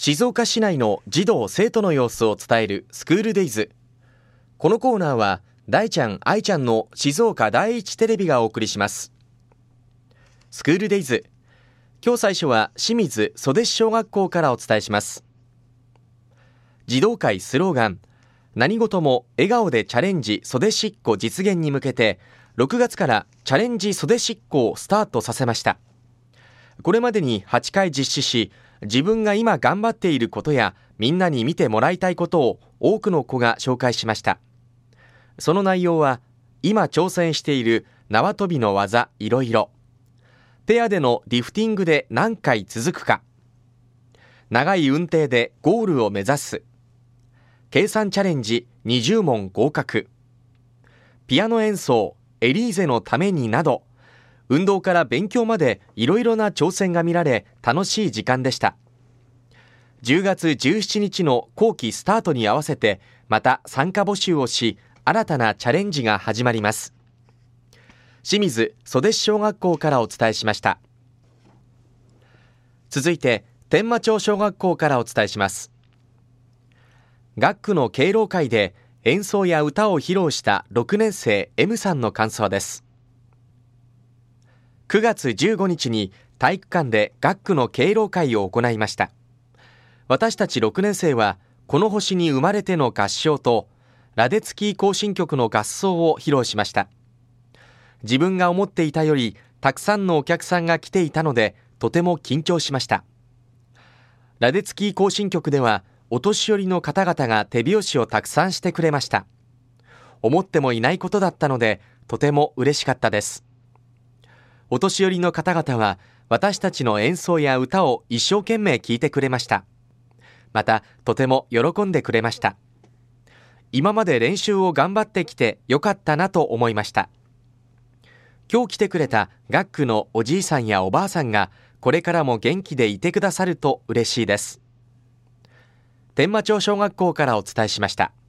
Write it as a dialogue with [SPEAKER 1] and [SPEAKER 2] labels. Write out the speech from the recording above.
[SPEAKER 1] 静岡市内の児童生徒の様子を伝えるスクールデイズ。このコーナーは大ちゃん愛ちゃんの静岡第一テレビがお送りします。スクールデイズ、今日最初は清水袖小学校からお伝えします。児童会スローガン、何事も笑顔でチャレンジ袖しっこ実現に向けて、6月からチャレンジ袖しっこをスタートさせました。これまでに8回実施し、自分が今頑張っていることやみんなに見てもらいたいことを多くの子が紹介しました。その内容は、今挑戦している縄跳びの技いろいろ、ペアでのリフティングで何回続くか、長い運転でゴールを目指す、計算チャレンジ20問合格、ピアノ演奏エリーゼのためになど、運動から勉強までいろいろな挑戦が見られ、楽しい時間でした。10月17日の後期スタートに合わせて、また参加募集をし、新たなチャレンジが始まります。清水袖小学校からお伝えしました。続いて天満町小学校からお伝えします。学区の敬老会で演奏や歌を披露した6年生 M さんの感想です。9月15日に体育館で学区の敬老会を行いました。私たち6年生は、この星に生まれての合唱とラデツキー行進曲の合奏を披露しました。自分が思っていたよりたくさんのお客さんが来ていたので、とても緊張しました。ラデツキー行進曲では、お年寄りの方々が手拍子をたくさんしてくれました。思ってもいないことだったので、とても嬉しかったです。お年寄りの方々は、私たちの演奏や歌を一生懸命聞いてくれました。また、とても喜んでくれました。今まで練習を頑張ってきてよかったなと思いました。今日来てくれた学区のおじいさんやおばあさんが、これからも元気でいてくださると嬉しいです。天満町小学校からお伝えしました。